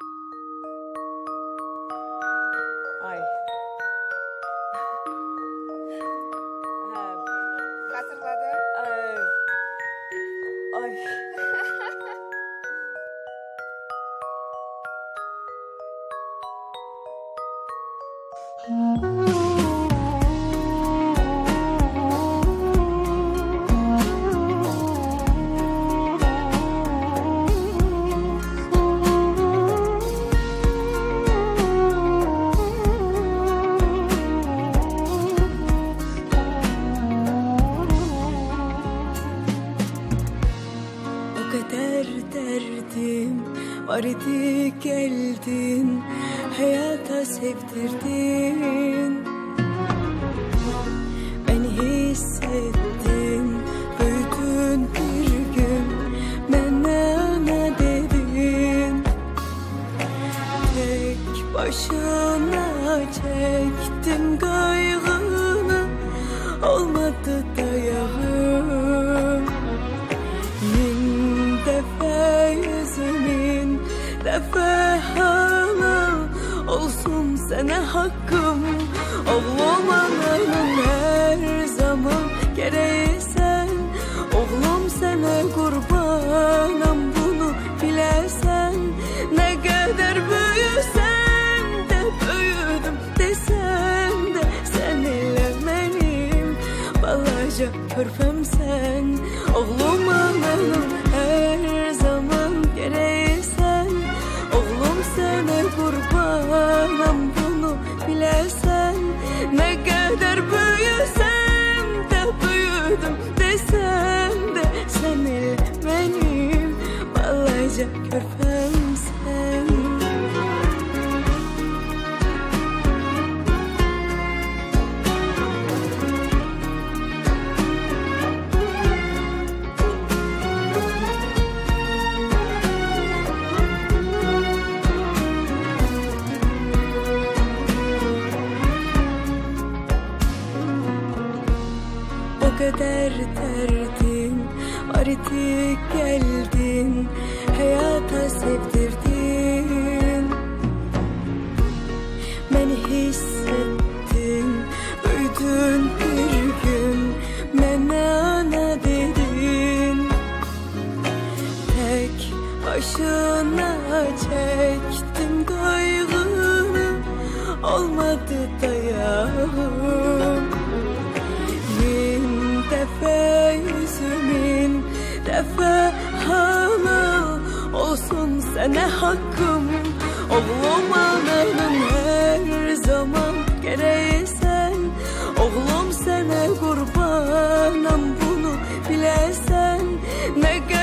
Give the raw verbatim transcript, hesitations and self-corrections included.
Ay. Hatırladım. Ee, ay. O kadar derdim var idi, geldin hayata sevdirdin. Ben hissettim, büyüdün bir gün bana ana dedin. Tek başına çektim kaygını, olmadı dayağım. Min defa yüzümün defa halal olsun sana hakkım. Oğlum ananın her zaman gereği sen. Oğlum sana kurbanım, bunu bilesen. Ne kadar büyüsen de büyüdüm desen de, sen ile benim balaca körpem sen. Oğlum ananın her zaman gereği sen. Oğlum sana kurbanım, bunu bilesen. Ne kadar büyüsem de büyüdüm desen de, sen ile benim balaca körpem sen. O kadar derdim var idi, geldin hayata sevdirdin. Ben hissettim, büyüdün bir gün bana ana dedin. Tek başına çektim kaygını, olmadı dayağım. Bin defa yüzümün defa halal olsun sana hakkım. Oğlum ananın her zaman gereği sen. Oğlum sana kurbanım, bunu bilesen. Ne